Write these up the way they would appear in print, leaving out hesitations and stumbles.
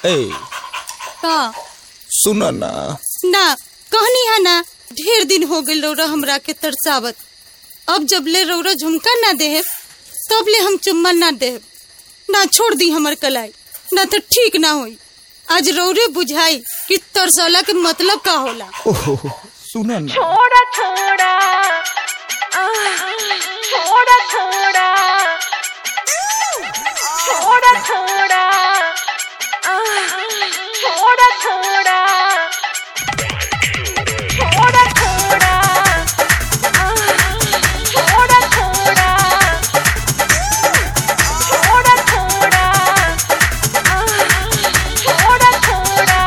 ए का सुना ना ना कहनी है ना, ढेर दिन हो गए रौरा हमरा के तरसावत। अब जब ले रौरा झुमका ना देहे तब ले हम चुम्मा ना देहे। ना छोड़ दी हमर कलाई, ना तो ठीक ना होई। आज रौरे बुझाई कि तरसौला के मतलब का होला। ओहो सुना ना छोड़ा छोड़ा छोड़ा छोड़ा छोड़ा छोड़ा छोड़ा छोड़ा छोड़ा छोड़ा छोड़ा छोड़ा छोड़ा छोड़ा छोड़ा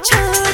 छोड़ा